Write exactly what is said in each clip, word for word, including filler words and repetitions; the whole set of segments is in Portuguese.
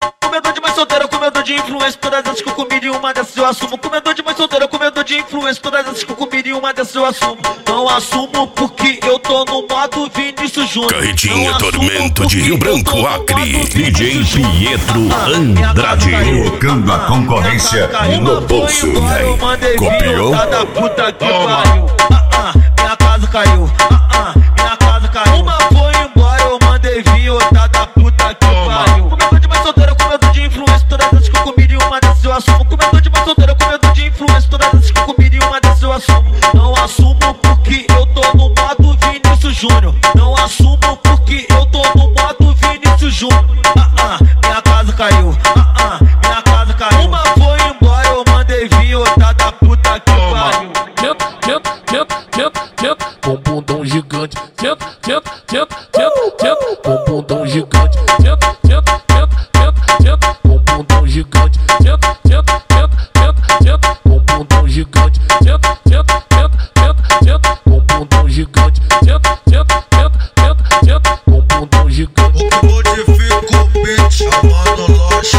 Comedor de mãe solteira, comedor de influência, todas essas que eu comi de uma dessas eu assumo. Comedor de mãe solteira, comedor de influência, todas essas que eu comi de uma dessas eu assumo. Não assumo porque eu tô no modo Vinícius Júnior. Carretinha Tormento de Rio Branco, Acre. D J Pietro Andrade. Colocando a concorrência no bolso. E aí, copiou? Da puta que pariu. Ah, ah, minha casa caiu. Ah, ah, minha casa caiu. Uma foi embora, eu mandei vir outra da puta que pariu. Comedor de mãe solteira, comedor de influência, todas essas que eu comi de uma dessas eu assumo. Comedor de mãe solteira, comedor de influência, todas essas que eu comi de uma dessas eu assumo. Não assumo porque eu tô no modo Vinícius Júnior. Não assumo porque eu tô no modo Vinícius Júnior. Ah, ah, minha casa caiu. Ah, ah, minha casa caiu. Uma foi embora, eu mandei vir outra da puta que pariu. Tenta, tenta, tenta, tenta, tenta, com um bundão gigante. Tenta, tenta, tenta, tenta, tenta, com um bundão gigante. Tenta, tenta, tenta, tenta, tenta, com um bundão gigante. Tenta, tenta, tenta, tenta, tenta, com um bundão gigante. Tenta, tenta, tenta, tenta, tenta, com um bundão gigante. Tenta, tenta, tenta, tenta, tenta, com um bundão gigante. O que modifica o beat, chamando loja.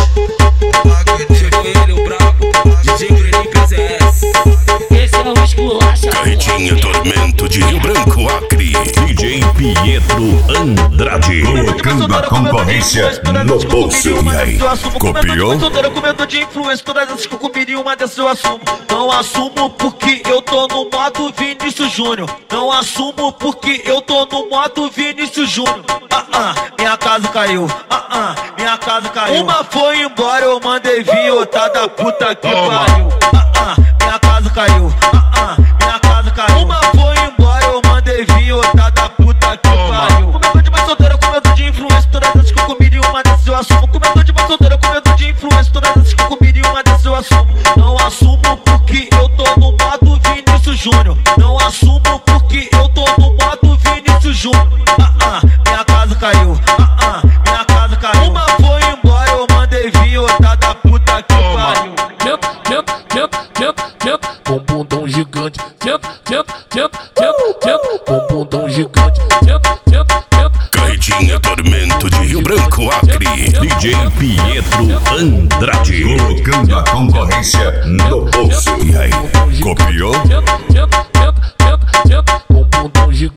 Filho brabo, D J Grêmio P Z S. Esse é o esculacha. Carretinha Tormento de Rio Branco, Acre. D J Pietro Andrade. Colocando a concorrência no bolso. E aí, copiou? Comedor de influência, todas essas que eu comi de uma dessas eu assumo. Não assumo porque eu tô no modo Vinícius Júnior. Não assumo porque eu tô no modo Vinícius Júnior. Ah, ah, minha casa caiu. Ah, ah, minha casa caiu. Uma foi embora, eu mandei vir outra da puta que pariu. Ah, ah, minha casa caiu. Ah, ah, minha casa caiu. Uma foi embora, eu mandei vir outra da puta que pariu. Comedor de mãe solteira, comedor de influência, todas essas que eu comi de uma dessas eu assumo. Comedor de mãe solteira, comedor de influência, todas essas que eu comi de uma dessas eu assumo. Não assumo porque eu tô no modo Vinícius Júnior. Não assumo porque eu tô no modo Vinícius Júnior. Ah, ah, minha casa caiu. Ah, ah, minha casa caiu. Uma foi embora, eu mandei vir outra da puta que pariu. Tenta, tenta, tenta, tenta, tenta, com um bundão gigante. Tenta, tenta, tenta, tenta, tenta, com um bundão gigante. Tenta, tenta, tenta. Carretinha Tormento de Rio Branco, Acre. D J Pietro Andrade. Colocando a concorrência no bolso. E aí, copiou? Tenta, tenta, tenta, tenta, tenta, com um bundão gigante.